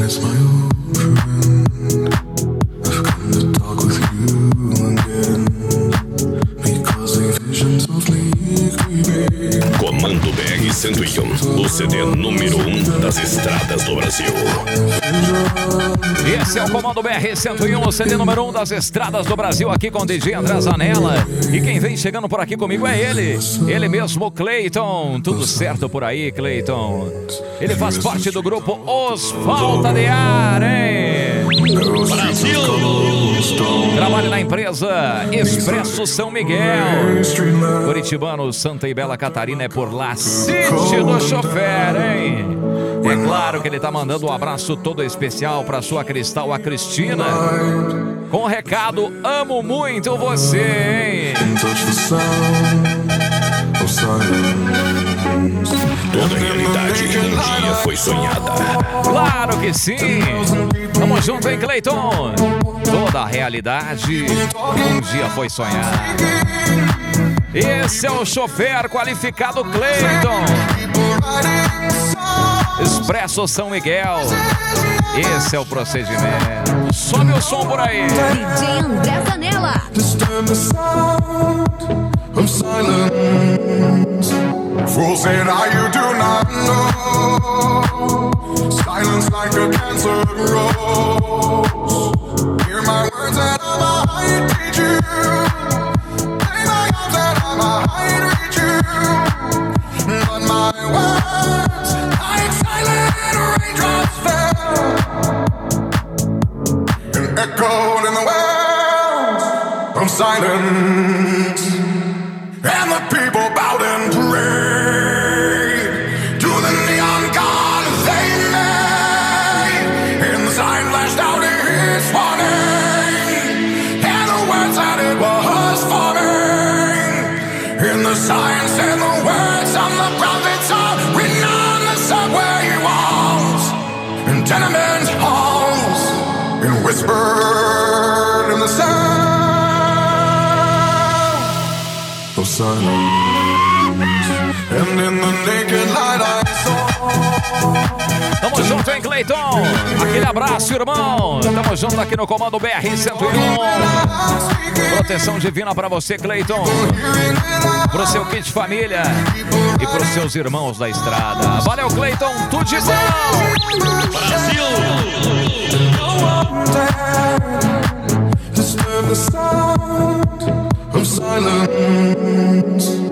Comando BR-101, o CD número 1 das estradas do Brasil. Esse é o Comando BR-101, o CD número 1 das estradas do Brasil, aqui com o DJ André Zanella. E quem vem chegando por aqui comigo é ele mesmo, Cleiton. Tudo certo por aí, Cleiton? Ele faz parte do grupo Os Falta de Ar, hein? Brasil! Trabalha na empresa Expresso São Miguel. Curitibano, Santa e Bela Catarina, é por lá. Sítio do chofer, hein? É claro que ele tá mandando um abraço todo especial pra sua Cristal, a Cristina, com o recado: amo muito você, hein? Toda realidade um dia foi sonhada. Claro que sim! Tamo junto, hein, Cleiton? Toda a realidade um dia foi sonhada. Esse é o chofer qualificado Cleiton. Expresso São Miguel. Esse é o procedimento. Sobe o som por aí. DJ André Zanella. Fools say now you do not know. Silence like a cancer grows. Hear my words and I might teach you. Lay my arms and I might reach you. But my words, like silent raindrops fell and echoed in the wells from silence. And the people bowed and prayed to the neon god they made. And the sign flashed out its warning, and the words that it was forming. And the sign said the words of the prophets are written on the subway walls, in tenement halls, and whispered in the sound of silence. And in the naked light I saw. Tamo junto, hein, Cleiton? Aquele abraço, irmão. Tamo junto aqui no Comando BR-101. Proteção divina pra você, Cleiton. Pro seu kit família e pros seus irmãos da estrada. Valeu, Cleiton. Tudo de bom. Brasil! Disturb the sound of silence.